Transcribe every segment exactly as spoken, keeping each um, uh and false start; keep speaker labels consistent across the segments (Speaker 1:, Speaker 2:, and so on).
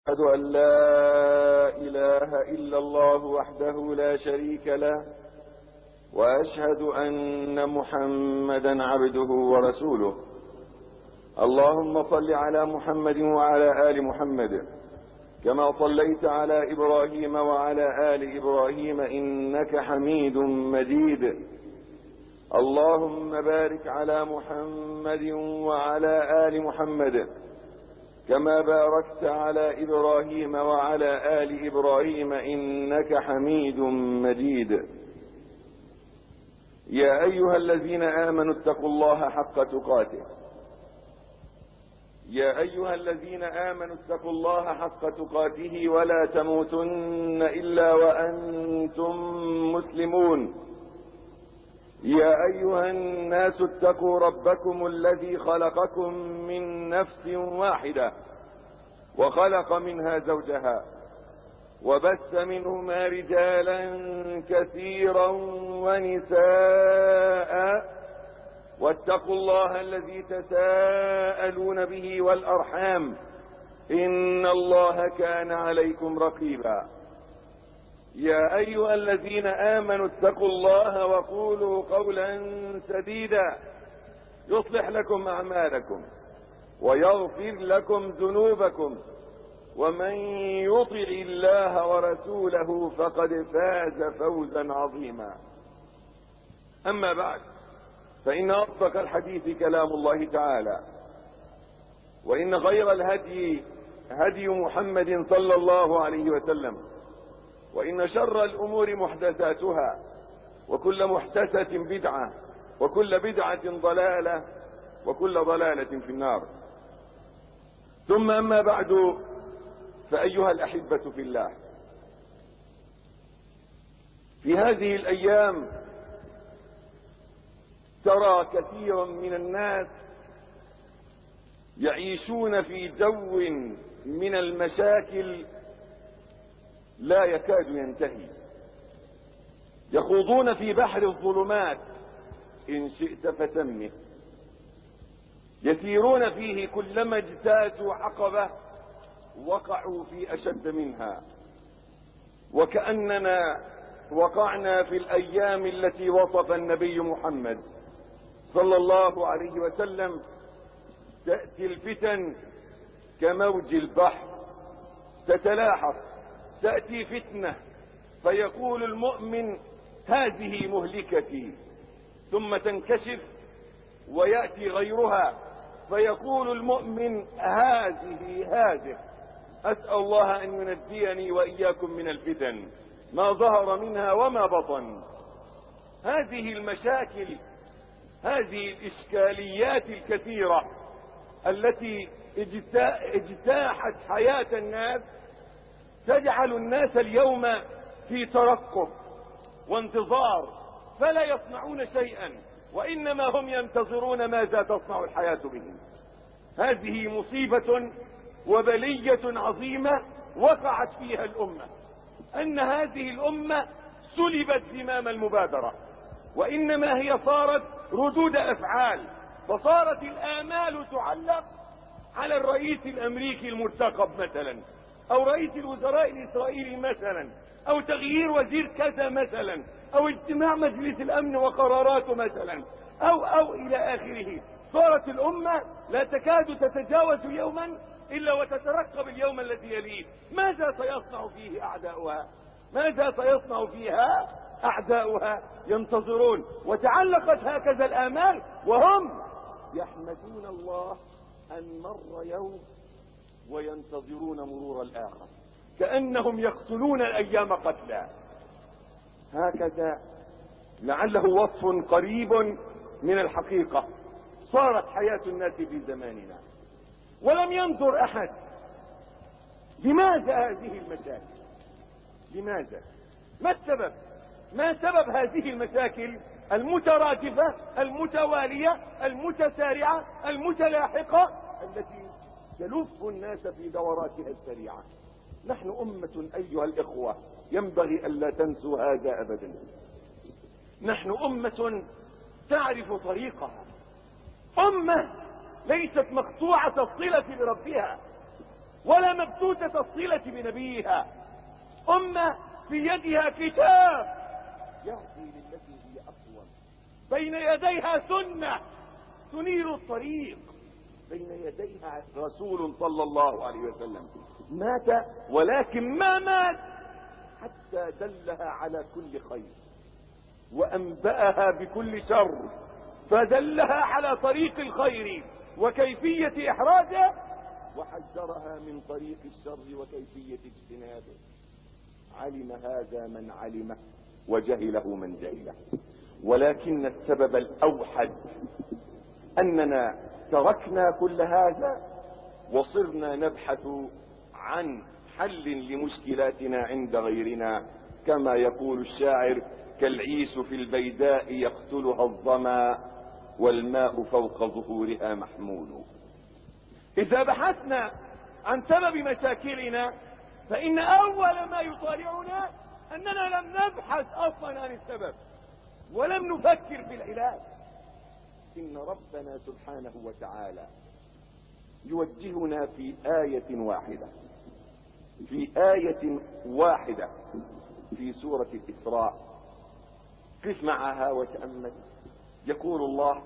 Speaker 1: أشهد أن لا إله إلا الله وحده لا شريك له، وأشهد أن محمدا عبده ورسوله. اللهم صل على محمد وعلى آل محمد كما صليت على إبراهيم وعلى آل إبراهيم إنك حميد مجيد. اللهم بارك على محمد وعلى آل محمد كما باركت على إبراهيم وعلى آل إبراهيم إنك حميد مجيد. يا أيها الذين آمنوا اتقوا الله حق تقاته يا أيها الذين آمنوا اتقوا الله حق تقاته ولا تموتن إلا وأنتم مسلمون. يا أيها الناس اتقوا ربكم الذي خلقكم من نفس واحدة وخلق منها زوجها وبث منهما رجالا كثيرا ونساء، واتقوا الله الذي تساءلون به والأرحام إن الله كان عليكم رقيبا. يا أيها الذين آمنوا اتقوا الله وقولوا قولا سديدا يصلح لكم أعمالكم ويغفر لكم ذنوبكم، ومن يطع الله ورسوله فقد فاز فوزا عظيما. أما بعد، فإن أصدق الحديث كلام الله تعالى، وإن خير الهدي هدي محمد صلى الله عليه وسلم، وإن شر الأمور محدثاتها، وكل محدثة بدعة، وكل بدعة ضلالة، وكل ضلالة في النار. ثم أما بعد، فأيها الأحبة في الله، في هذه الأيام ترى كثيرا من الناس يعيشون في جو من المشاكل لا يكاد ينتهي، يخوضون في بحر الظلمات إن شئت فسمه، يسيرون فيه كلما اجتازوا عقبة وقعوا في أشد منها، وكأننا وقعنا في الأيام التي وصف النبي محمد صلى الله عليه وسلم: تأتي الفتن كموج البحر تتلاحق. تأتي فتنة فيقول المؤمن هذه مهلكتي، ثم تنكشف ويأتي غيرها فيقول المؤمن هذه هذه. أسأل الله أن ينجيني وإياكم من الفتن ما ظهر منها وما بطن. هذه المشاكل، هذه الإشكاليات الكثيرة التي اجتاحت حياة الناس تجعل الناس اليوم في ترقب وانتظار، فلا يصنعون شيئا، وإنما هم ينتظرون ماذا تصنع الحياة بهم. هذه مصيبة وبلية عظيمة وقعت فيها الأمة، أن هذه الأمة سلبت زمام المبادرة، وإنما هي صارت ردود أفعال، فصارت الآمال تعلق على الرئيس الأمريكي المرتقب مثلا، أو رئيس الوزراء الإسرائيلي مثلا، أو تغيير وزير كذا مثلا، أو اجتماع مجلس الأمن وقراراته مثلا، أو أو إلى آخره. صارت الأمة لا تكاد تتجاوز يوما إلا وتترقب اليوم الذي يليه، ماذا سيصنع فيه أعداؤها، ماذا سيصنع فيها أعداؤها. ينتظرون، وتعلقت هكذا الآمال، وهم يحمدون الله أن مر يوم وينتظرون مرور الآخر، كأنهم يقتلون الأيام قتلا. هكذا لعله وصف قريب من الحقيقة صارت حياة الناس في زماننا، ولم ينظر أحد لماذا هذه المشاكل، لماذا، ما السبب، ما سبب هذه المشاكل المترادفة المتوالية المتسارعة المتلاحقة التي تلف الناس في دوراتها السريعة. نحن أمة أيها الإخوة، ينبغي ألا تنسوا هذا أبدا. نحن أمة تعرف طريقها، أمة ليست مقطوعة الصلة بربها، ولا مبتوتة الصلة بنبيها، أمة في يدها كتاب يهدي للتي هي أقوم، بين يديها سنة تنير الطريق، بين يديها رسول صلى الله عليه وسلم مات ولكن ما مات حتى دلها على كل خير وأنبأها بكل شر، فدلها على طريق الخير وكيفية إحراجه، وحذرها من طريق الشر وكيفية اجتنابه. علم هذا من علمه وجهله من جهله، ولكن السبب الأوحد أننا تركنا كل هذا وصرنا نبحث عن حل لمشكلاتنا عند غيرنا، كما يقول الشاعر: كالعيس في البيداء يقتلها الظما والماء فوق ظهورها محمول. إذا بحثنا عن سبب مشاكلنا فإن أول ما يطالعنا أننا لم نبحث أصلا عن السبب ولم نفكر في العلاج. إن ربنا سبحانه وتعالى يوجهنا في آية واحدة في آية واحدة في سورة الإسراء. قف معها وتأمل. يقول الله: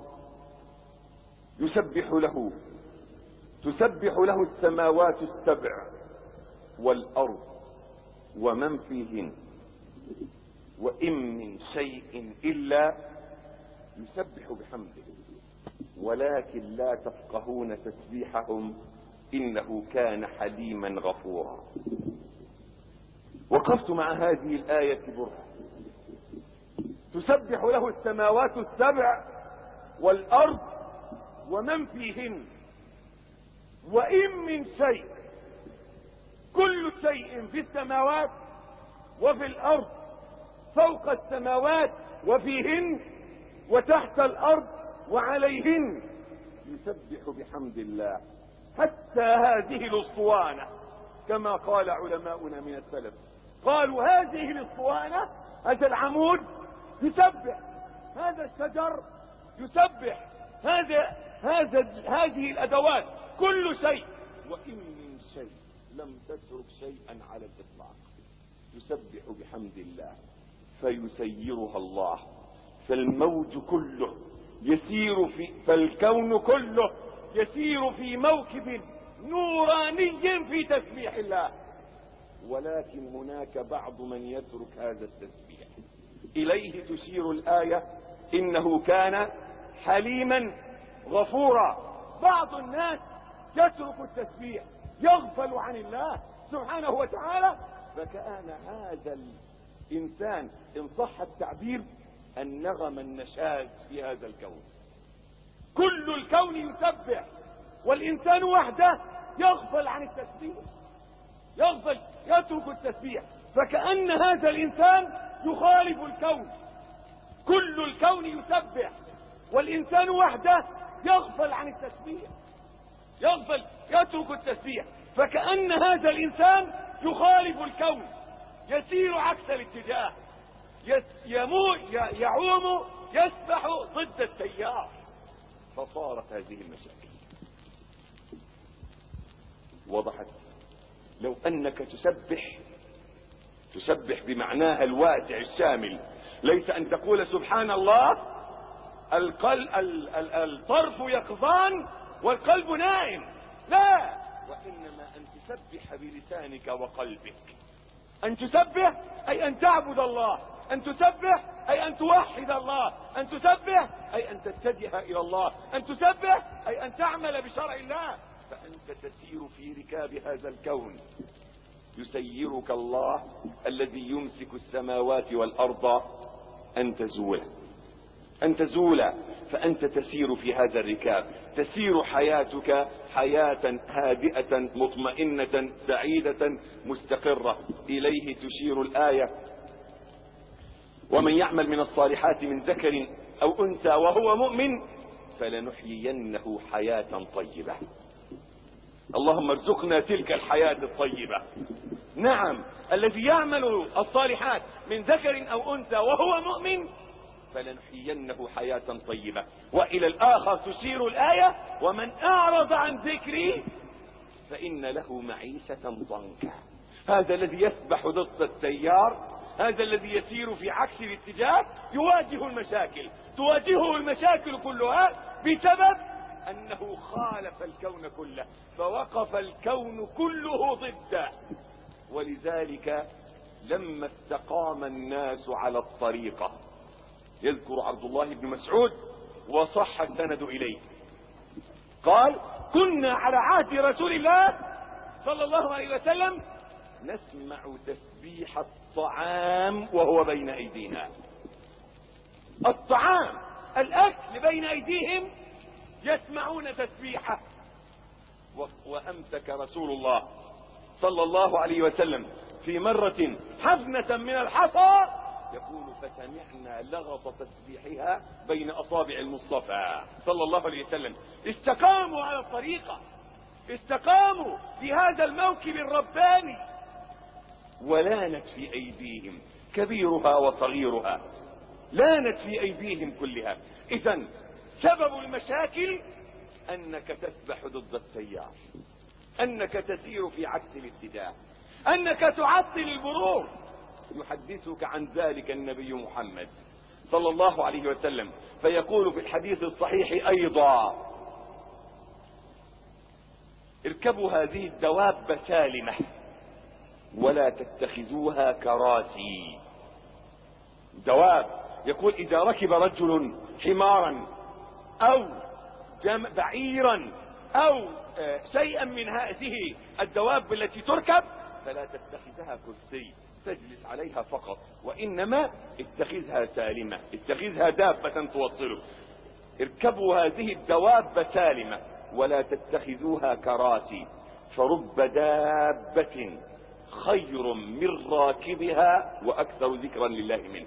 Speaker 1: يسبح له تسبح له السماوات السبع والأرض ومن فيهن وإن من شيء إلا يسبح بحمده ولكن لا تفقهون تسبيحهم إنه كان حليما غفورا. وقفت مع هذه الآية برهة. تسبح له السماوات السبع والأرض ومن فيهن وإن من شيء، كل شيء في السماوات وفي الأرض، فوق السماوات وفيهن وتحت الأرض وعليهن، يسبح بحمد الله. حتى هذه الاسطوانة كما قال علماؤنا من السلف، قالوا هذه الاسطوانة، هذا العمود يسبح، هذا الشجر يسبح، هذا هذا هذه الأدوات، كل شيء. وإن من شيء لم تترك شيئا على الإطلاق تسبح بحمد الله فيسيرها الله. فالموج كله يسير في فالكون كله يسير في موكب نوراني في تسبيح الله، ولكن هناك بعض من يترك هذا التسبيح. إليه تشير الآية: إنه كان حليما غفورا. بعض الناس يترك التسبيح، يغفل عن الله سبحانه وتعالى، فكأن هذا الإنسان إن صح التعبير النغم النشاز في هذا الكون. كل الكون يسبح والإنسان وحده يغفل عن التسبيح، يغفل يترك التسبيح، فكأن هذا الإنسان يخالف الكون. كل الكون يسبح والإنسان وحده يغفل عن التسبيح، يغفل يترك التسبيح، فكأن هذا الإنسان يخالف الكون، يسير عكس الاتجاه، يمو يعوم يسبح ضد التيار. فصارت هذه المشاكل. وضحت. لو أنك تسبح تسبح بمعناها الواسع الشامل، ليس أن تقول سبحان الله القلب الطرف يقظان والقلب نائم، لا، وإنما أن تسبح بلسانك وقلبك. أن تسبح أي أن تعبد الله، أن تسبح أي أن توحد الله، أن تسبح أي أن تتجه إلى الله، أن تسبح أي أن تعمل بشرع الله. فأنت تسير في ركاب هذا الكون، يسيرك الله الذي يمسك السماوات والأرض أن تزول أن تزول فأنت تسير في هذا الركاب، تسير حياتك حياة هادئة مطمئنة سعيدة مستقرة. إليه تشير الآية: ومن يعمل من الصالحات من ذكر أو أنثى وهو مؤمن فلنحيينه حياة طيبة. اللهم ارزقنا تلك الحياة الطيبة. نعم، الذي يعمل الصالحات من ذكر أو أنثى وهو مؤمن فلنحيينه حياة طيبة. وإلى الآخر تشير الآية: ومن أعرض عن ذكري فإن له معيشة ضنكا. هذا الذي يسبح ضد التيار، هذا الذي يسير في عكس الاتجاه يواجه المشاكل، تواجهه المشاكل كلها بسبب أنه خالف الكون كله، فوقف الكون كله ضده. ولذلك لما استقام الناس على الطريقة، يذكر عبد الله بن مسعود وصح السند إليه، قال: كنا على عهد رسول الله صلى الله عليه وسلم نسمع تسبيح الطعام وهو بين أيدينا. الطعام، الأكل بين أيديهم يسمعون تسبيحه. وأمسك رسول الله صلى الله عليه وسلم في مرة حفنة من الحصى، يقول: فسمعنا لغط تسبيحها بين أصابع المصطفى صلى الله عليه وسلم. استقاموا على الطريقة، استقاموا في هذا الموكب الرباني، ولانت في أيديهم كبيرها وصغيرها، لانت في أيديهم كلها. إذن سبب المشاكل أنك تسبح ضد التيار، أنك تسير في عكس الاتجاه، أنك تعطل المرور. يحدثك عن ذلك النبي محمد صلى الله عليه وسلم، فيقول في الحديث الصحيح أيضا: اركبوا هذه الدواب سالمة ولا تتخذوها كراسي. دواب، يقول: إذا ركب رجل حمارا أو بعيرا أو شيئا من هذه الدواب التي تركب فلا تتخذها كرسي تجلس عليها فقط، وإنما اتخذها سالمة، اتخذها دابة توصله. اركبوا هذه الدواب سالمة ولا تتخذوها كراسي، فرب دابة خير من راكبها وأكثر ذكرا لله منه.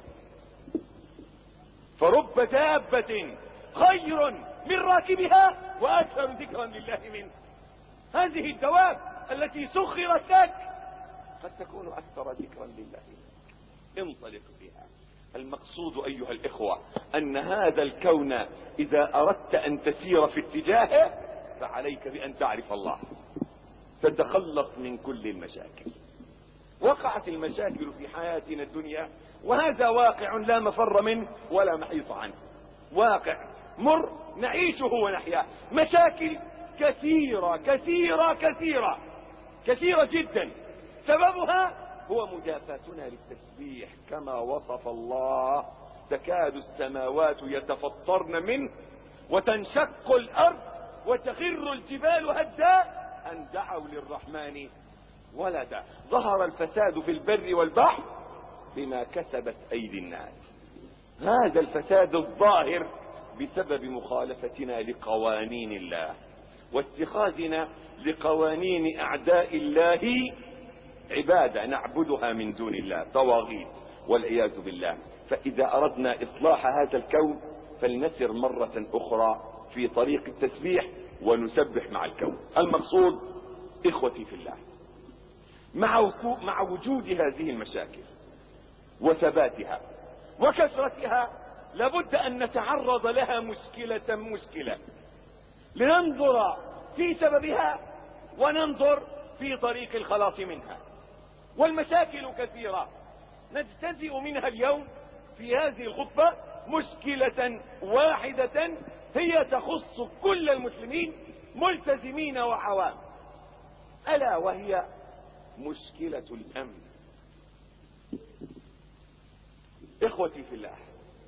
Speaker 1: فرب دابة خير من راكبها وأكثر ذكرا لله منه. هذه الدواب التي سخرت لك قد تكون أكثر ذكرا لله منك. انطلق بها. المقصود أيها الإخوة أن هذا الكون إذا أردت أن تسير في اتجاهه فعليك بأن تعرف الله، تتخلص من كل المشاكل. وقعت المشاكل في حياتنا الدنيا، وهذا واقع لا مفر منه ولا محيص عنه، واقع مر نعيشه ونحياه. مشاكل كثيرة كثيرة كثيرة كثيرة جدا، سببها هو مجافاتنا للتسبيح كما وصف الله: تكاد السماوات يتفطرن منه وتنشق الأرض وتخر الجبال هدا أن دعوا للرحمن ولدا. ظهر الفساد في البر والبحر بما كسبت أيدي الناس. هذا الفساد الظاهر بسبب مخالفتنا لقوانين الله واتخاذنا لقوانين أعداء الله عبادة نعبدها من دون الله، طواغيت والعياذ بالله. فإذا أردنا إصلاح هذا الكون فلنسر مرة أخرى في طريق التسبيح ونسبح مع الكون. المقصود إخوتي في الله، مع مع وجود هذه المشاكل وثباتها وكثرتها لابد أن نتعرض لها مشكلة مشكلة، لننظر في سببها وننظر في طريق الخلاص منها. والمشاكل كثيرة، نجتزئ منها اليوم في هذه الخطبة مشكلة واحدة هي تخص كل المسلمين ملتزمين وعوام، ألا وهي مشكلة الأمن. إخوتي في الله،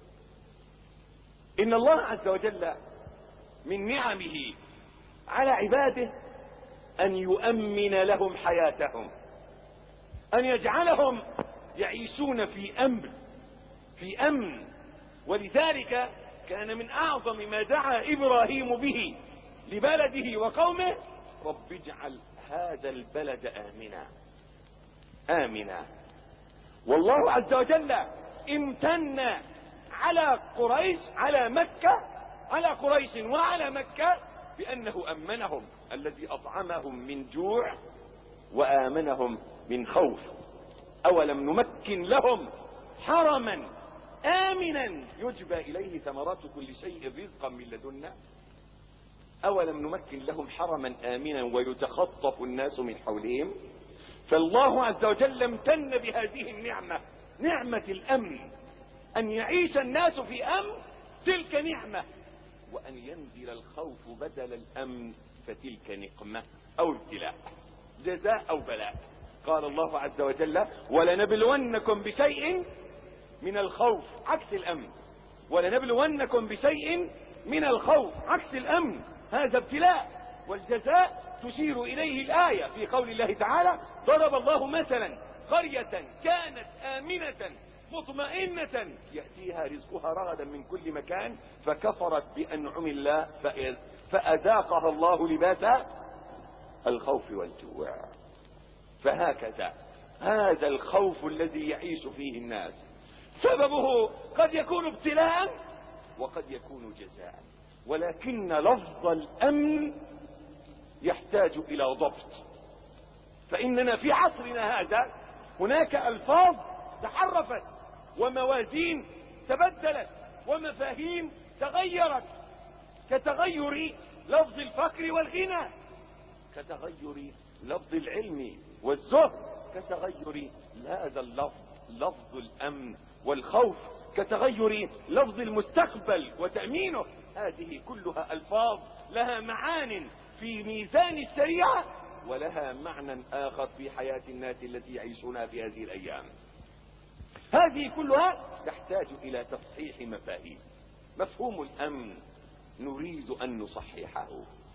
Speaker 1: إن الله عز وجل من نعمه على عباده أن يؤمن لهم حياتهم، أن يجعلهم يعيشون في أمن في أمن ولذلك كان من أعظم ما دعا إبراهيم به لبلده وقومه: رب اجعل هذا البلد آمنا آمنا. والله عز وجل امتن على قريش على مكة على قريش وعلى مكة بأنه أمنهم، الذي أطعمهم من جوع وآمنهم من خوف. أولم نمكن لهم حرما آمنا يجبى إليه ثمرات كل شيء رزقا من لدنا. أولم نمكن لهم حرما آمنا ويتخطف الناس من حولهم. فالله عز وجل امتن بهذه النعمة، نعمة الأمن، أن يعيش الناس في أمن، تلك نعمة. وأن ينزل الخوف بدل الأمن، فتلك نقمة أو ابتلاء، جزاء أو بلاء. قال الله عز وجل: ولنبلونكم بشيء من الخوف، عكس الأمن. ولنبلونكم بشيء من الخوف عكس الأمن، هذا ابتلاء. والجزاء تشير إليه الآية في قول الله تعالى: ضرب الله مثلا قرية كانت آمنة مطمئنة يأتيها رزقها رغدا من كل مكان فكفرت بأنعم الله فأذاقها الله لباس الخوف والجوع. فهكذا هذا الخوف الذي يعيش فيه الناس سببه قد يكون ابتلاء وقد يكون جزاء، ولكن لفظ الأمن يحتاج إلى ضبط. فإننا في عصرنا هذا هناك ألفاظ تحرفت وموازين تبدلت ومفاهيم تغيرت، كتغير لفظ الفقر والغنى، كتغير لفظ العلم والزهد، كتغير هذا اللفظ لفظ الأمن والخوف، كتغير لفظ المستقبل وتأمينه. هذه كلها ألفاظ لها معان في ميزان الشريعة ولها معنى آخر في حياة الناس التي يعيشونها في هذه الأيام. هذه كلها تحتاج إلى تصحيح مفاهيم. مفهوم الأمن نريد أن نصححه.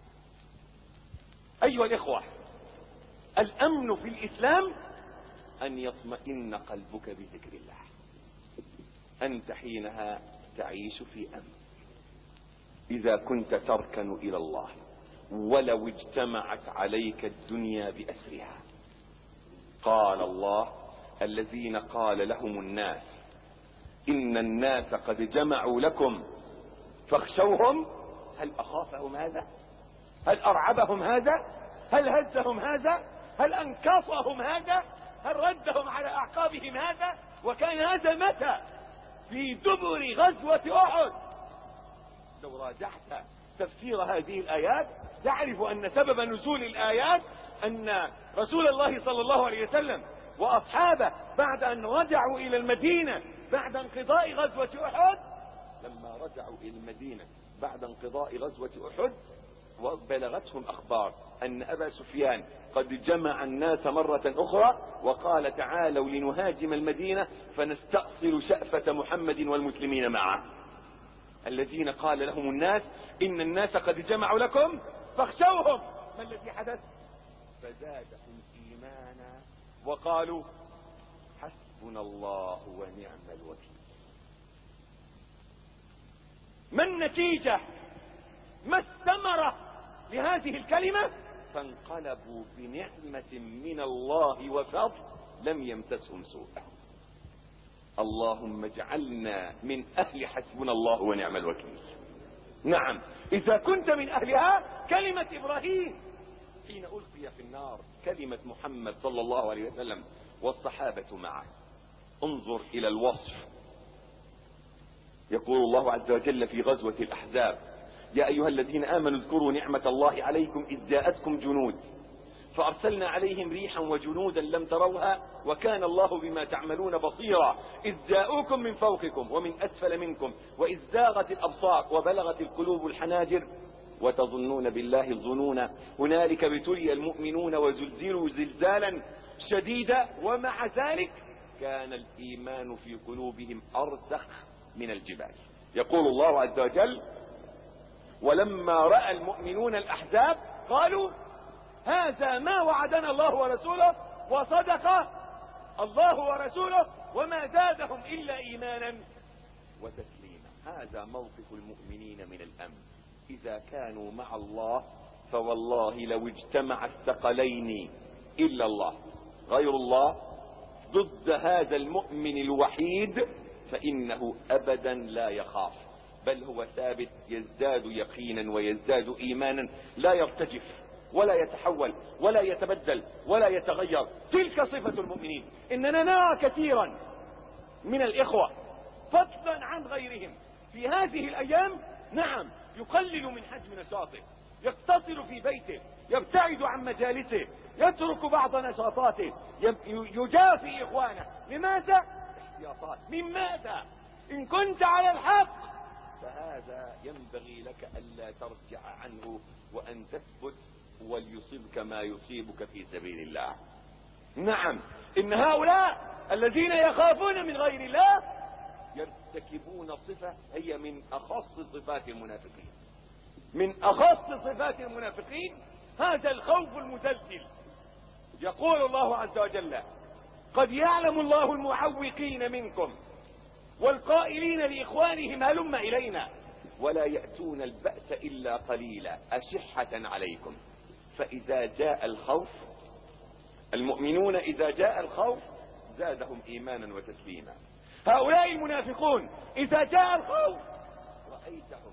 Speaker 1: أيها الإخوة، الأمن في الإسلام أن يطمئن قلبك بذكر الله، أنت حينها تعيش في أمن. إذا كنت تركن إلى الله ولو اجتمعت عليك الدنيا بأسرها. قال الله: الذين قال لهم الناس إن الناس قد جمعوا لكم فاخشوهم. هل أخافهم هذا؟ هل أرعبهم هذا؟ هل هزهم هذا؟ هل أنكصهم هذا؟ هل ردهم على أعقابهم هذا؟ وكان هذا متى؟ في دبر غزوة أحد. لو راجعت تفسير هذه الآيات تعرف أن سبب نزول الآيات أن رسول الله صلى الله عليه وسلم وأصحابه بعد أن رجعوا إلى المدينة بعد انقضاء غزوة أحد، لما رجعوا إلى المدينة بعد انقضاء غزوة أحد وبلغتهم أخبار أن أبا سفيان قد جمع الناس مرة أخرى وقال: تعالوا لنهاجم المدينة فنستأصل شأفة محمد والمسلمين معه. الذين قال لهم الناس إن الناس قد جمعوا لكم فاخشوهم. ما الذي حدث؟ فزادهم إيمانا وقالوا: حسبنا الله ونعم الوكيل. ما النتيجة؟ ما الثمرة لهذه الكلمة؟ فانقلبوا بنعمة من الله وفضل لم يمسسهم سوء. اللهم اجعلنا من أهل حسبنا الله ونعم الوكيل. نعم، إذا كنت من أهلها كلمة إبراهيم حين ألقي في النار، كلمة محمد صلى الله عليه وسلم والصحابة معه. انظر إلى الوصف. يقول الله عز وجل في غزوة الأحزاب: يا أيها الذين آمنوا اذكروا نعمة الله عليكم إذ جاءتكم جنود فأرسلنا عليهم ريحا وجنودا لم تروها وكان الله بما تعملون بصيرا إذ جاءوكم من فوقكم ومن أسفل منكم وإذ زاغت الأبصار وبلغت القلوب الحناجر وتظنون بالله الظنون هنالك ابتلي المؤمنون وزلزلوا زلزالا شديدا ومع ذلك كان الإيمان في قلوبهم أرسخ من الجبال. يقول الله عز وجل: ولما رأى المؤمنون الأحزاب قالوا هذا ما وعدنا الله ورسوله وصدق الله ورسوله وما زادهم إلا إيمانا وتسليما. هذا موقف المؤمنين من الأمن. إذا كانوا مع الله فوالله لو اجتمع الثقلين إلا الله غير الله ضد هذا المؤمن الوحيد فإنه أبدا لا يخاف، بل هو ثابت يزداد يقينا ويزداد إيمانا، لا يرتجف ولا يتحول ولا يتبدل ولا يتغير. تلك صفة المؤمنين. إننا نرى كثيرا من الإخوة فضلا عن غيرهم في هذه الأيام، نعم، يقلل من حجم نشاطه يقتصر في بيته، يبتعد عن مجالسه، يترك بعض نشاطاته، يجافي إخوانه. لماذا؟ احتياطات. من ماذا؟ إن كنت على الحق فهذا ينبغي لك ألا ترجع عنه وأن تثبت وليصيبك ما يصيبك في سبيل الله. نعم، إن هؤلاء الذين يخافون من غير الله يرتكبون صفة هي من أخص صفات المنافقين. من أخص صفات المنافقين هذا الخوف المزلزل. يقول الله عز وجل: قد يعلم الله المعوقين منكم والقائلين لإخوانهم هلم إلينا ولا يأتون البأس إلا قليلا أشحة عليكم فإذا جاء الخوف. المؤمنون إذا جاء الخوف زادهم إيمانا وتسليما. هؤلاء المنافقون إذا جاء الخوف رأيتهم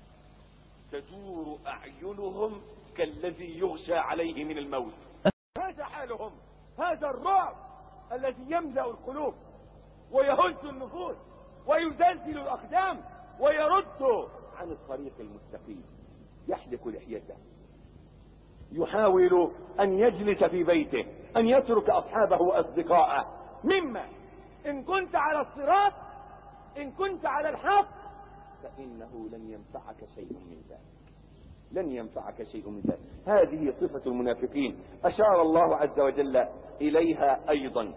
Speaker 1: تدور أعينهم كالذي يغشى عليه من الموت. هذا حالهم، هذا الرعب الذي يملأ القلوب ويهز النفوس ويزلزل الأقدام ويرد عن الطريق المستقيم. يحلق لحيته، يحاول أن يجلس في بيته، أن يترك أصحابه وأصدقاءه. مما إن كنت على الصراط، إن كنت على الحق، فإنه لن ينفعك شيء من ذلك، لن ينفعك شيء من ذلك. هذه صفة المنافقين أشار الله عز وجل إليها أيضا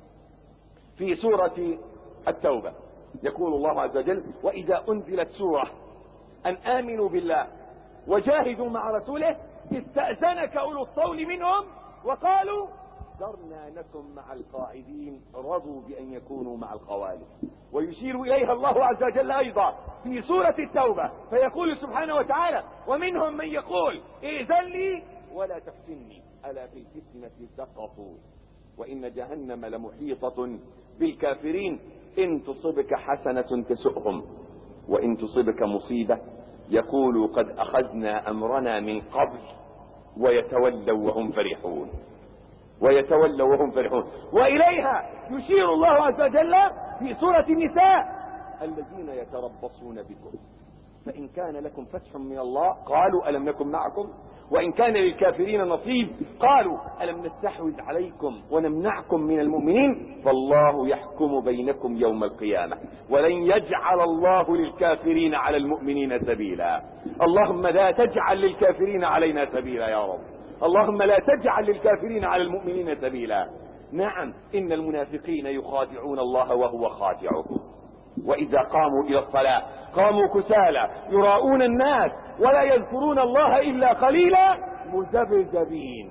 Speaker 1: في سورة التوبة. يقول الله عز وجل: وإذا أنزلت سورة أن آمنوا بالله وجاهدوا مع رسوله استأذنك أولو الطول منهم وقالوا ذرنا لكم مع القاعدين رضوا بأن يكونوا مع الخوالف. ويشير إليها الله عز وجل أيضا في سورة التوبة فيقول سبحانه وتعالى: ومنهم من يقول ائذن لي ولا تفتني ألا في الفتنة سقطوا وإن جهنم لمحيطة بالكافرين إن تصبك حسنة تسؤهم وإن تصبك مصيبة يقولوا قد أخذنا أمرنا من قبل ويتولوا وهم فرحون ويتولوا وهم فرحون. وإليها يشير الله عز وجل في سورة النساء: الذين يتربصون بكم فإن كان لكم فتح من الله قالوا ألم نكن معكم وإن كان للكافرين نصيب قالوا ألم نستحوذ عليكم ونمنعكم من المؤمنين فالله يحكم بينكم يوم القيامة ولن يجعل الله للكافرين على المؤمنين سبيلا. اللهم لا تجعل للكافرين علينا سبيلا يا رب. اللهم لا تجعل للكافرين على المؤمنين سبيلا. نعم، إن المنافقين يخادعون الله وهو خادعهم، وإذا قاموا إلى الصلاة قاموا كسالى يراءون الناس ولا يذكرون الله إلا قليلا مذبذبين.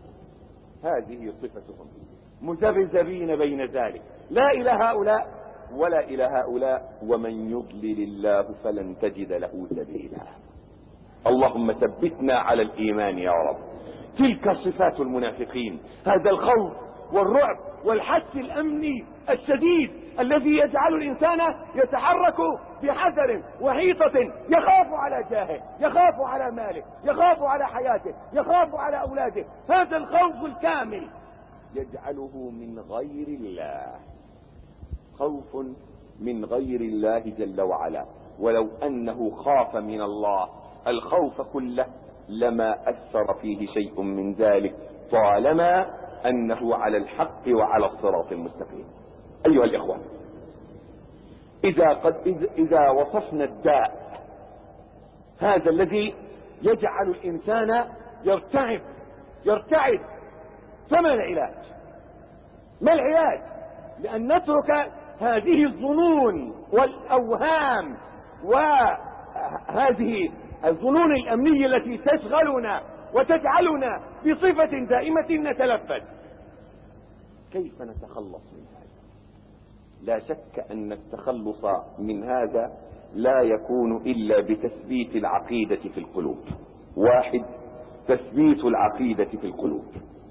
Speaker 1: هذه صفتهم، مذبذبين بين ذلك، لا إلى هؤلاء ولا إلى هؤلاء، ومن يضلل الله فلن تجد له سبيلا. اللهم ثبتنا على الإيمان يا رب. تلك صفات المنافقين، هذا الخوف والرعب والحث الأمني الشديد الذي يجعل الإنسان يتحرك بحذر وحيطة، يخاف على جاهه، يخاف على ماله، يخاف على حياته، يخاف على أولاده. هذا الخوف الكامل يجعله من غير الله، خوف من غير الله جل وعلا. ولو أنه خاف من الله الخوف كله لما أثر فيه شيء من ذلك طالما أنه على الحق وعلى الصراط المستقيم. أيها الإخوة، إذا, قد إذا وصفنا الداء هذا الذي يجعل الإنسان يرتعب يرتعد فما العلاج؟ ما العلاج؟ لأن نترك هذه الظنون والأوهام وهذه الظنون الأمنية التي تشغلنا وتجعلنا بصفة دائمة نتلفت. كيف نتخلص من هذا؟ لا شك أن التخلص من هذا لا يكون إلا بتثبيت العقيدة في القلوب. واحد، تثبيت العقيدة في القلوب.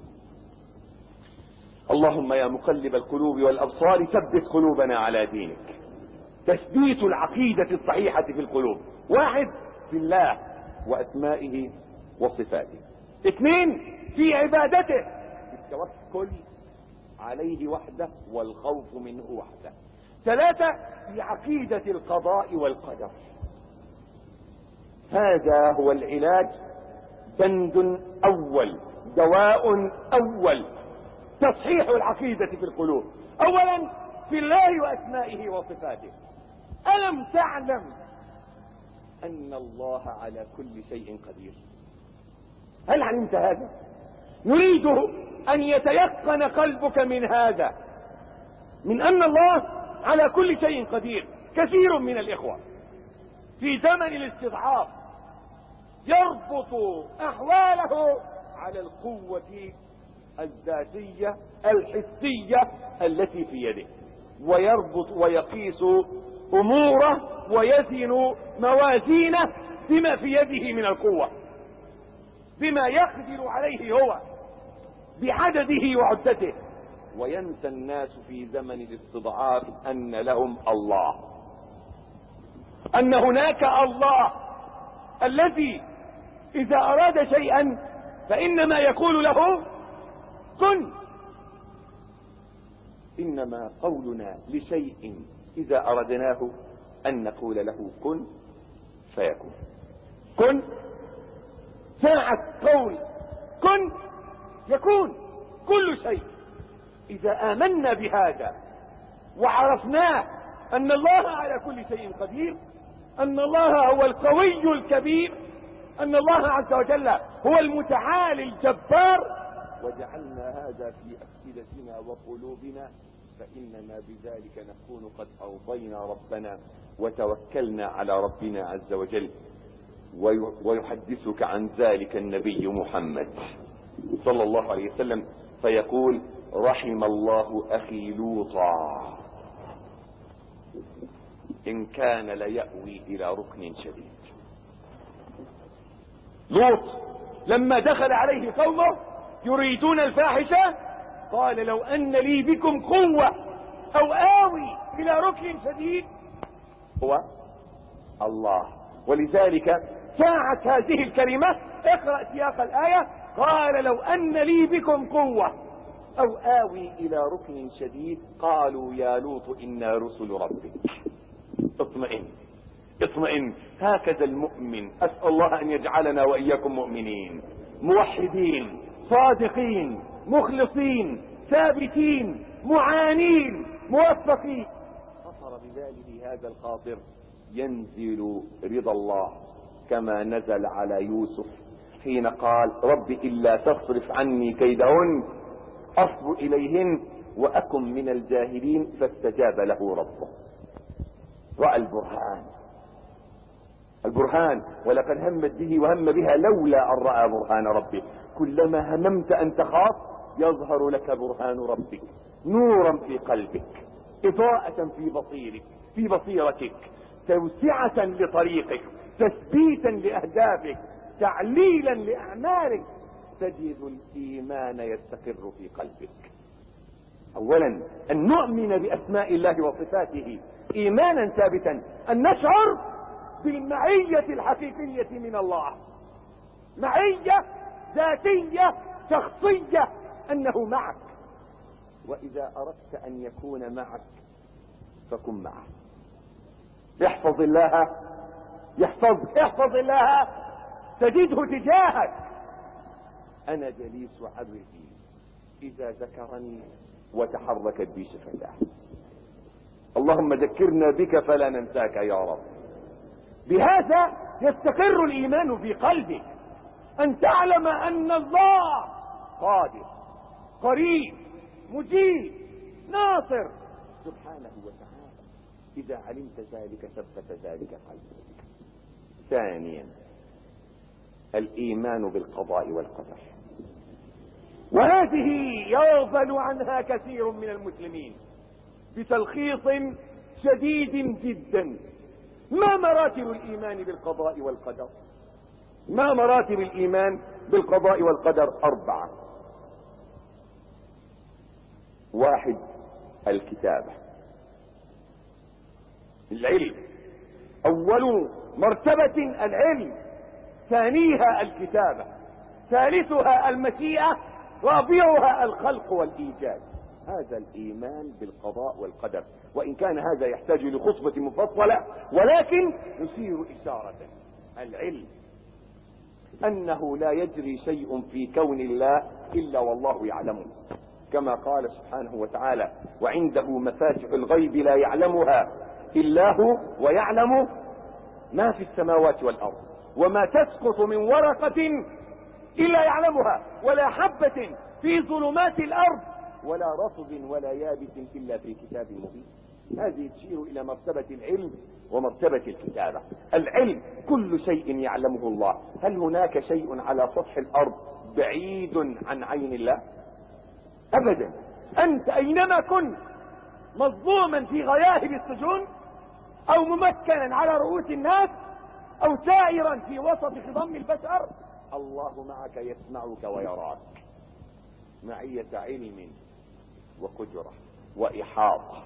Speaker 1: اللهم يا مقلب القلوب والأبصار ثبت قلوبنا على دينك. تثبيت العقيدة الصحيحة في القلوب. واحد، في الله وأسمائه وصفاته. اثنين، في عبادته، التوكل عليه وحده والخوف منه وحده. ثلاثة، في عقيدة القضاء والقدر. هذا هو العلاج بند أول، دواء أول، تصحيح العقيدة في القلوب. أولا في الله وأسمائه وصفاته. ألم تعلم أن الله على كل شيء قدير؟ هل علمت هذا؟ نريد أن يتيقن قلبك من هذا، من أن الله على كل شيء قدير. كثير من الإخوة في زمن الاستضعاف يربط أحواله على القوة الذاتية الحسية التي في يده، ويربط ويقيس أموره ويزن موازينه بما في يده من القوة، بما يقدر عليه هو بعدده وعدته. وينسى الناس في زمن الاستضعاف أن لهم الله، أن هناك الله الذي إذا أراد شيئا فإنما يقول له كن. إنما قولنا لشيء إذا أردناه أن نقول له كن فيكون. كن، ساعة قول كن يكون كل شيء. إذا آمنا بهذا وعرفناه أن الله على كل شيء قدير، أن الله هو القوي الكبير، أن الله عز وجل هو المتعالي الجبار، وجعلنا هذا في أفئدتنا وقلوبنا، فإننا بذلك نكون قد أرضينا ربنا وتوكلنا على ربنا عز وجل. ويحدثك عن ذلك النبي محمد صلى الله عليه وسلم فيقول: رحم الله أخي لوطا إن كان ليأوي إلى ركن شديد. لوط لما دخل عليه قومه يريدون الفاحشة قال: لو أن لي بكم قوة أو آوي إلى ركن شديد هو الله. ولذلك ساعت هذه الكلمة، اقرأ سياق الآية، قال: لو أن لي بكم قوة أو آوي إلى ركن شديد قالوا يا لوط إنا رسل ربك. اطمئن اطمئن. هكذا المؤمن. أسأل الله أن يجعلنا وإياكم مؤمنين موحدين صادقين مخلصين ثابتين معانين موفقين. خطر بباله هذا الخاطر ينزل رضا الله كما نزل على يوسف حين قال: رب إلا تصرف عني كيدهن أصب إليهن وأكن من الجاهلين، فاستجاب له ربه. رأى البرهان البرهان ولقد همت به وهم بها لولا أن رأى برهان ربه. كلما هممت أن تخاف يظهر لك برهان ربك نورا في قلبك، إضاءة في بصيرك في بصيرتك، توسعة لطريقك، تثبيتا لأهدافك، تعليلا لأعمالك. تجد الإيمان يستقر في قلبك. أولا أن نؤمن بأسماء الله وصفاته إيمانا ثابتا، أن نشعر بالمعية الحقيقية من الله، معية ذاتية شخصية، أنه معك. وإذا أردت أن يكون معك فكن معه. احفظ الله يحفظك، احفظ الله تجده تجاهك. أنا جليس عبدي إذا ذكرني وتحركت بي شفتاه. اللهم ذكرنا بك فلا ننساك يا رب. بهذا يستقر الإيمان في قلبك، أن تعلم أن الله قادر قريب مجيب ناصر سبحانه وتعالى. إذا علمت ذلك ثبت ذلك قلبك. ثانيا الإيمان بالقضاء والقدر، وهذه يغفل عنها كثير من المسلمين بتلخيص شديد جدا. ما مراتب الإيمان بالقضاء والقدر؟ ما مراتب الإيمان بالقضاء والقدر؟ أربعة. واحد الكتابة، العلم. أول مرتبة العلم، ثانيها الكتابة، ثالثها المشيئة، رابعها الخلق والإيجاد. هذا الإيمان بالقضاء والقدر، وإن كان هذا يحتاج لخطبة مفصلة، ولكن نشير إشارة. العلم أنه لا يجري شيء في كون الله إلا والله يعلمه، كما قال سبحانه وتعالى: وعنده مفاتح الغيب لا يعلمها إلا هو ويعلم ما في السماوات والأرض وما تسقط من ورقة إلا يعلمها ولا حبة في ظلمات الأرض ولا رطب ولا يابس إلا في كتاب مبين. هذه تشير إلى مرتبة العلم ومرتبة الكتابة. العلم كل شيء يعلمه الله. هل هناك شيء على سطح الأرض بعيد عن عين الله؟ أبدا. أنت أينما كنت، مظلوما في غياهب السجون، أو ممكنا على رؤوس الناس، أو سائرا في وسط خضم البشر، الله معك يسمعك ويراك معية علم وقدرة وإحاطة،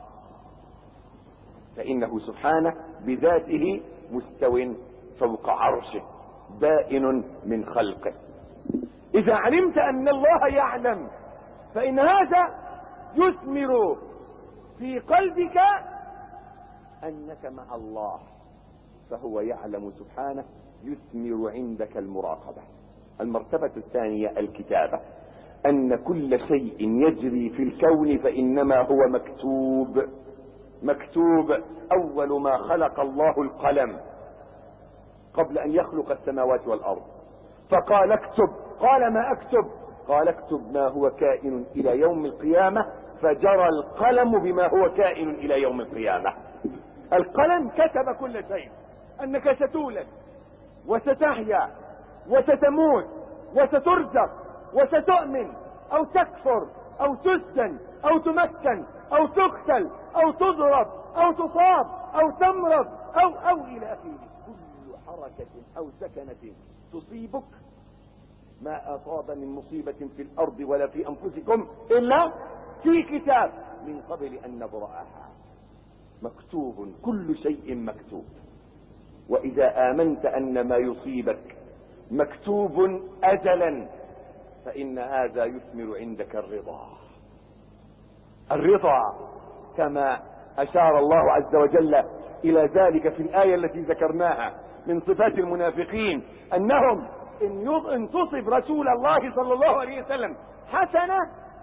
Speaker 1: فإنه سبحانه بذاته مستو فوق عرشه بائن من خلقه. إذا علمت أن الله يعلم فإن هذا يثمر في قلبك أنك مع الله، فهو يعلم سبحانه، يثمر عندك المراقبة. المرتبة الثانية الكتابة، أن كل شيء يجري في الكون فإنما هو مكتوب. مكتوب. أول ما خلق الله القلم قبل أن يخلق السماوات والأرض، فقال اكتب. قال ما أكتب؟ قال اكتب ما هو كائن إلى يوم القيامة، فجرى القلم بما هو كائن إلى يوم القيامة. القلم كتب كل شيء، أنك ستولد وستحيا وستموت وسترزق وستؤمن أو تكفر أو تسجن أو تمكن أو تقتل أو تضرب أو تصاب أو تمرض أو أو إلى آخره. كل حركة أو سكنة تصيبك، ما أصاب من مصيبة في الأرض ولا في أنفسكم إلا في كتاب من قبل أن نبرأها. مكتوب، كل شيء مكتوب. وإذا آمنت أن ما يصيبك مكتوب أجلا فإن هذا يثمر عندك الرضا. الرضا كما أشار الله عز وجل إلى ذلك في الآية التي ذكرناها من صفات المنافقين، أنهم إن تصب رسول الله صلى الله عليه وسلم حسنة،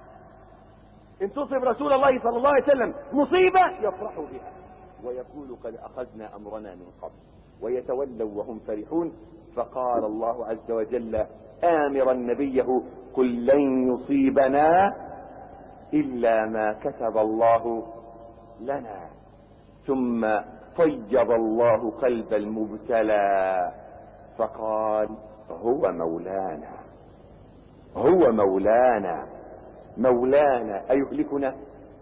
Speaker 1: إن تصب رسول الله صلى الله عليه وسلم مصيبة يفرحوا بها ويقول قد أخذنا أمرنا من قبل، ويتولوا وهم فرحون. فقال الله عز وجل آمرا نبيه: قل لن يصيبنا إلا ما كتب الله لنا. ثم طيب الله قلب المبتلى فقال هو مولانا، هو مولانا. مولانا أيهلكنا؟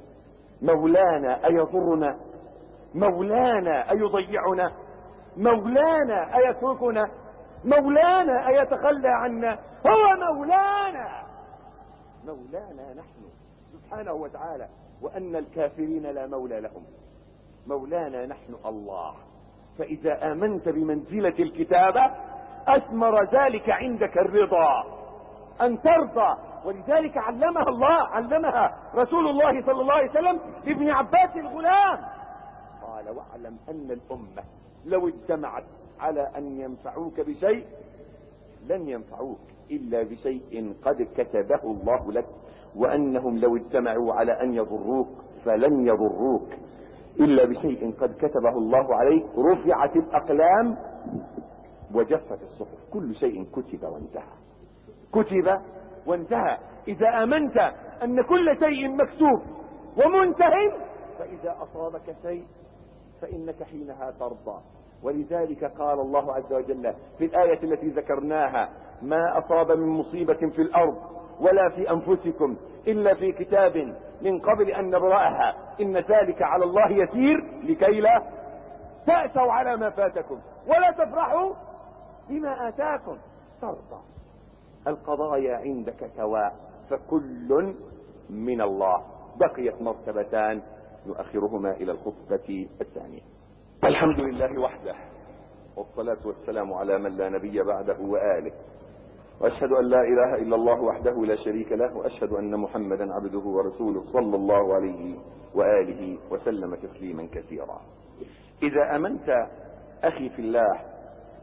Speaker 1: مولانا أيضرنا؟ مولانا أيضيعنا؟ مولانا أيتركنا؟ مولانا أيتخلى عنا؟ هو مولانا. مولانا نحن سبحانه وتعالى، وأن الكافرين لا مولى لهم. مولانا نحن الله. فإذا آمنت بمنزلة الكتابة أثمر ذلك عندك الرضا، أن ترضى. ولذلك علمها الله، علمها رسول الله صلى الله عليه وسلم لابن عباس الغلام، قال: واعلم أن الأمة لو اجتمعت على أن ينفعوك بشيء لن ينفعوك إلا بشيء قد كتبه الله لك، وأنهم لو اجتمعوا على أن يضروك فلن يضروك إلا بشيء قد كتبه الله عليك. رفعت الأقلام وجفت الصحف، كل شيء كتب وانتهى، كتب وانتهى. إذا آمنت أن كل شيء مكتوب ومنتهي، فإذا أصابك شيء فإنك حينها ترضى. ولذلك قال الله عز وجل في الآية التي ذكرناها: ما أصاب من مصيبة في الأرض ولا في أنفسكم إلا في كتاب من قبل أن نبرأها إن ذلك على الله يسير، لكي لا تأسوا على ما فاتكم ولا تفرحوا بما آتاكم. ترضى. القضايا عندك سواء، فكل من الله. بقيت مرتبتان نؤخرهما إلى الخطبة الثانية. الحمد لله وحده، والصلاة والسلام على من لا نبي بعده وآله، وأشهد أن لا إله إلا الله وحده لا شريك له، وأشهد أن محمدا عبده ورسوله صلى الله عليه وآله وسلم تسليما كثيرا. إذا أمنت أخي في الله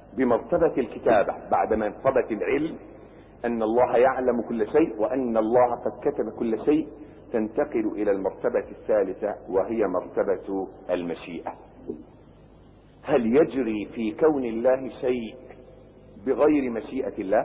Speaker 1: بمرتبة الكتابة بعد مرتبة العلم، أن الله يعلم كل شيء وأن الله قد كتب كل شيء، تنتقل إلى المرتبة الثالثة وهي مرتبة المشيئة. هل يجري في كون الله شيء بغير مشيئة الله؟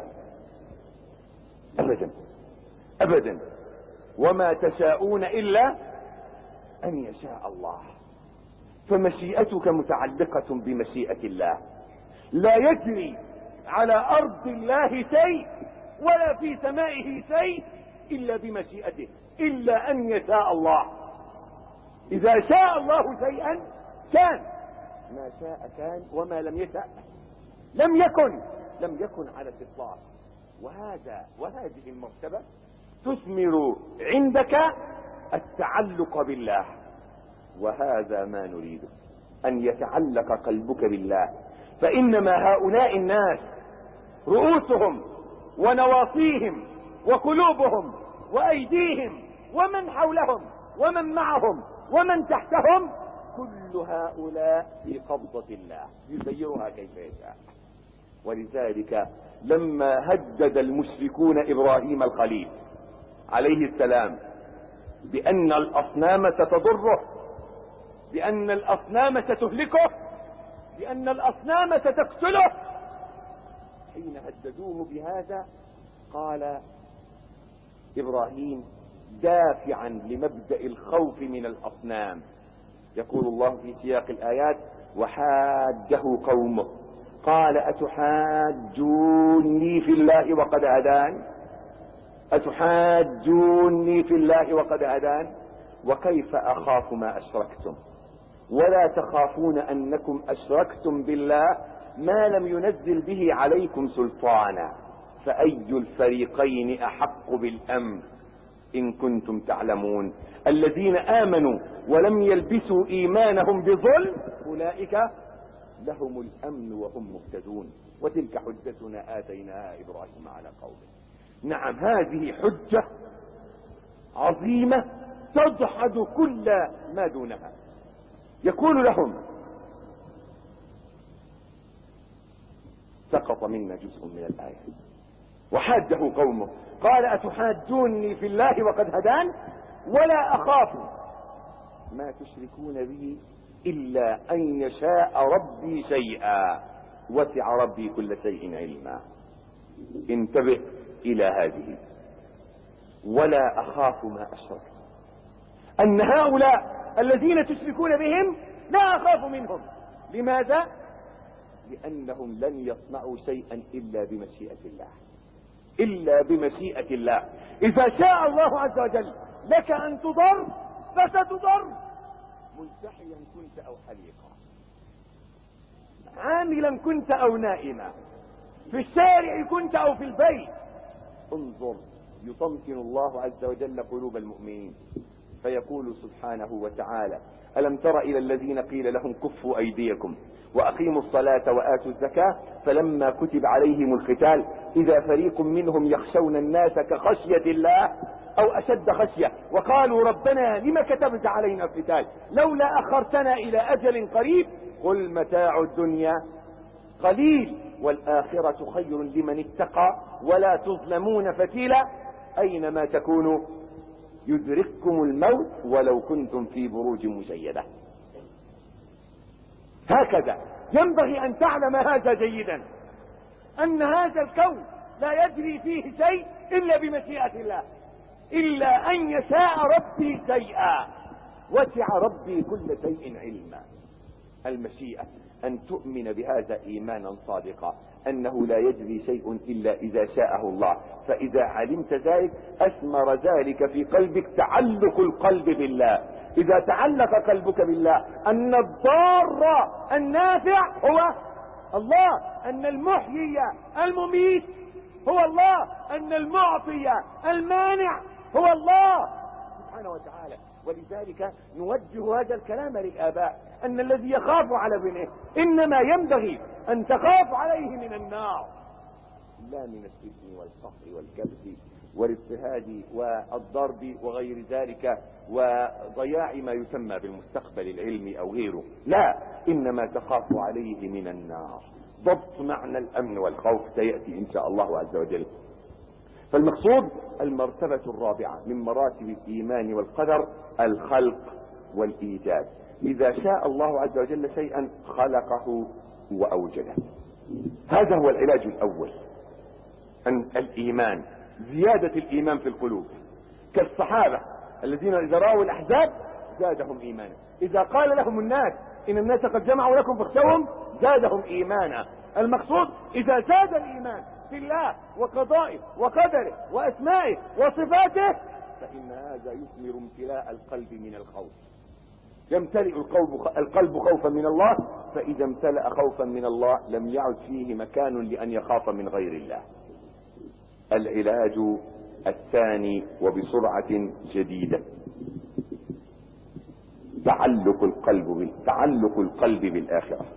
Speaker 1: أبدا أبدا. وما تشاءون إلا أن يشاء الله. فمشيئتك متعلقة بمشيئة الله. لا يجري على أرض الله شيء ولا في سمائه شيء إلا بمشيئته، إلا أن يشاء الله. إذا شاء الله شيئا كان، ما شاء كان، وما لم يشاء لم يكن لم يكن على الإطلاق. وهذا وهذه المرتبة تثمر عندك التعلق بالله، وهذا ما نريده، أن يتعلق قلبك بالله. فإنما هؤلاء الناس رؤوسهم ونواصيهم وقلوبهم وأيديهم ومن حولهم ومن معهم ومن تحتهم، كل هؤلاء في قبضة الله يسيرها كيف يشاء. ولذلك لما هدد المشركون إبراهيم الخليل عليه السلام بأن الأصنام ستضره، بأن الأصنام ستهلكه، بأن الأصنام ستقتله، حين هددوه بهذا قال إبراهيم دافعا لمبدأ الخوف من الأصنام، يقول الله في سياق الآيات: وحاجه قومه قال أتحاجوني في الله وقد هدان أتحاجوني في الله وقد هدان وكيف أخاف ما أشركتم ولا تخافون أنكم أشركتم بالله ما لم ينزل به عليكم سلطانا فأي الفريقين أحق بالأمن إن كنتم تعلمون الذين آمنوا ولم يلبسوا إيمانهم بظلم أولئك لهم الأمن وهم مهتدون وتلك حجتنا آتيناها إبراهيم على قومه. نعم، هذه حجة عظيمة تدحض كل ما دونها. يقول لهم: سقط منا جزء من الآية. وحاجه قومه قال أتحاجوني في الله وقد هدان ولا أخاف ما تشركون به إلا أن يشاء ربي شيئا وسع ربي كل شيء علما. انتبه إلى هذه: ولا أخاف ما أشركت. أن هؤلاء الذين تشركون بهم لا أخاف منهم. لماذا؟ لأنهم لن يصنعوا شيئا إلا بمشيئة الله، إلا بمشيئة الله. إذا شاء الله عز وجل لك أن تضر فستضر، ملتحيا كنت أو حليقا، عاملا كنت أو نائما، في الشارع كنت أو في البيت. انظر، يطمئن الله عز وجل قلوب المؤمنين فيقول سبحانه وتعالى: ألم تر إلى الذين قيل لهم كفوا أيديكم وأقيموا الصلاة وآتوا الزكاة فلما كتب عليهم القتال إذا فريق منهم يخشون الناس كخشية الله أو أشد خشية وقالوا ربنا لم كتبت علينا القتال لولا أخرتنا إلى أجل قريب قل متاع الدنيا قليل والآخرة خير لمن اتقى ولا تظلمون فتيلا أينما تكونوا يدرككم الموت ولو كنتم في بروج مشيدة. هكذا ينبغي أن تعلم هذا جيدا، أن هذا الكون لا يجري فيه شيء إلا بمشيئة الله، إلا أن يشاء ربي شيئا وسع ربي كل شيء علما. المشيئة أن تؤمن بهذا إيمانا صادقا أنه لا يجري شيء إلا إذا شاءه الله، فإذا علمت ذلك أثمر ذلك في قلبك تعلق القلب بالله. إذا تعلق قلبك بالله أن الضار النافع هو الله، أن المحيي المميت هو الله، أن المعطي المانع هو الله سبحانه وتعالى. ولذلك نوجه هذا الكلام للآباء أن الذي يخاف على ابنه إنما ينبغي أن تخاف عليه من النار لا من السجن والقهر والكبت والاضطهاد والضرب وغير ذلك وضياع ما يسمى بالمستقبل العلمي أو غيره. لا، إنما تخاف عليه من النار. ضبط معنى الامن والخوف سيأتي ان شاء الله عز وجل. فالمقصود المرتبة الرابعة من مراتب الايمان والقدر الخلق والايجاد. اذا شاء الله عز وجل شيئا خلقه واوجده. هذا هو العلاج الاول، ان الايمان، زيادة الايمان في القلوب، كالصحابة الذين اذا رأوا الاحزاب زادهم ايمانا، اذا قال لهم الناس ان الناس قد جمعوا لكم فاخشوهم زادهم ايمانا. المقصود اذا زاد الايمان في الله وقضائه وقدره واسمائه وصفاته فان هذا يثمر امتلاء القلب من الخوف. يمتلئ القلب القلب خوفا من الله، فاذا امتلأ خوفا من الله لم يعد فيه مكان لان يخاف من غير الله. العلاج الثاني وبسرعة شديدة تعلق القلب تعلق القلب بالآخرة.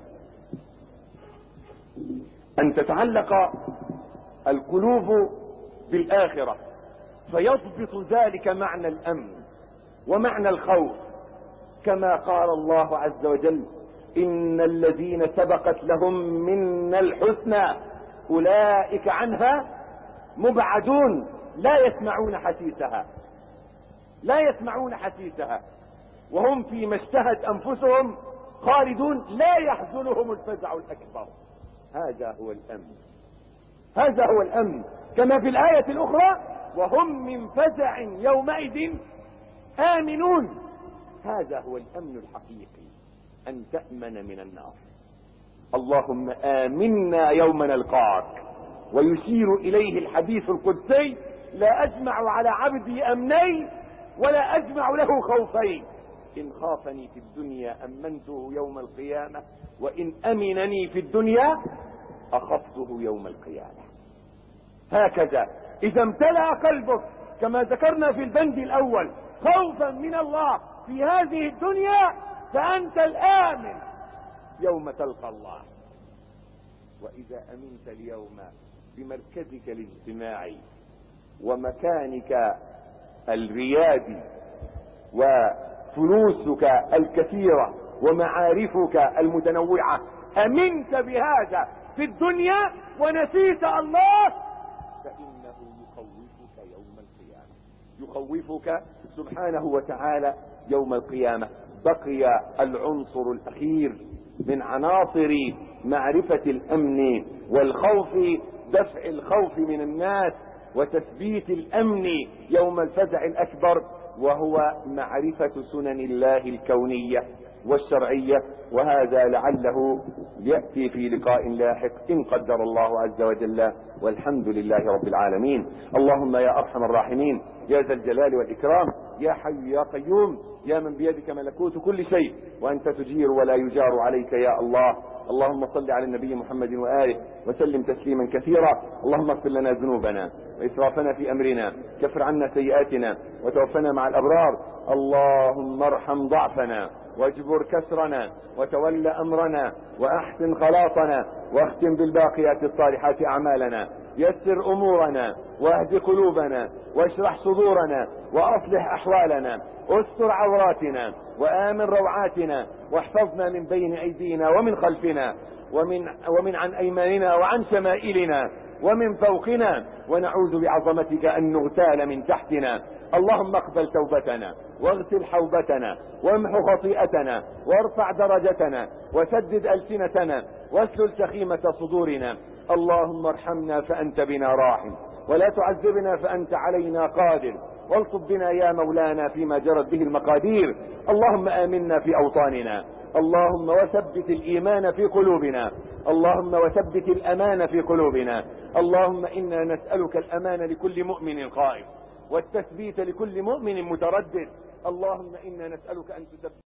Speaker 1: أن تتعلق القلوب بالآخرة فيضبط ذلك معنى الأمن ومعنى الخوف، كما قال الله عز وجل إن الذين سبقت لهم منا الحسنى أولئك عنها مبعدون لا يسمعون حسيسها لا يسمعون حسيسها وهم فيما اشتهت أنفسهم خالدون لا يحزنهم الفزع الأكبر. هذا هو الأمن، هذا هو الأمن، كما في الآية الأخرى وهم من فزع يومئذ آمنون. هذا هو الأمن الحقيقي، أن تأمن من النار. اللهم آمنا يوم نلقاك. ويشير إليه الحديث القدسي لا أجمع على عبدي أمنين ولا أجمع له خوفين، إن خافني في الدنيا أمنته يوم القيامة وإن أمنني في الدنيا أخفته يوم القيامة. هكذا إذا امتلأ قلبك كما ذكرنا في البند الأول خوفا من الله في هذه الدنيا فأنت الآمن يوم تلقى الله. وإذا أمنت اليوم بمركزك الاجتماعي ومكانك الريادي وفلوسك الكثيرة ومعارفك المتنوعة أمنت بهذا في الدنيا ونسيت الله فإنه يخوفك يوم القيامة، يخوفك سبحانه وتعالى يوم القيامة. بقي العنصر الأخير من عناصر معرفة الأمن والخوف، دفع الخوف من الناس وتثبيت الأمن يوم الفزع الأكبر، وهو معرفة سنن الله الكونية والشرعية. وهذا لعله يأتي في لقاء لاحق إن قدر الله عز وجل، والحمد لله رب العالمين. اللهم يا أرحم الراحمين، يا ذا الجلال والإكرام، يا حي يا قيوم، يا من بيدك ملكوت كل شيء وأنت تجير ولا يجار عليك يا الله. اللهم صل على النبي محمد وآله وسلم تسليما كثيرا. اللهم اغفر لنا ذنوبنا وإسرافنا في أمرنا، كفر عنا سيئاتنا وتوفنا مع الأبرار. اللهم ارحم ضعفنا واجبر كسرنا وتول أمرنا وأحسن خلاصنا واختم بالباقيات الصالحات أعمالنا. يسر أمورنا واهد قلوبنا واشرح صدورنا وأصلح أحوالنا، استر عوراتنا وآمن روعاتنا، واحفظنا من بين أيدينا ومن خلفنا ومن, ومن عن أيماننا وعن شمائلنا ومن فوقنا، ونعوذ بعظمتك أن نغتال من تحتنا. اللهم اقبل توبتنا واغسل حوبتنا وامحو خطيئتنا وارفع درجتنا وسدد ألسنتنا واسلل سخيمة صدورنا. اللهم ارحمنا فأنت بنا راحم، ولا تعذبنا فأنت علينا قادر، والطف بنا يا مولانا فيما جرت به المقادير. اللهم آمنا في أوطاننا، اللهم وثبت الإيمان في قلوبنا، اللهم وثبت الأمان في قلوبنا. اللهم إنا نسألك الأمان لكل مؤمن خائف والتثبيت لكل مؤمن متردد. اللهم إنا نسألك أن تثبت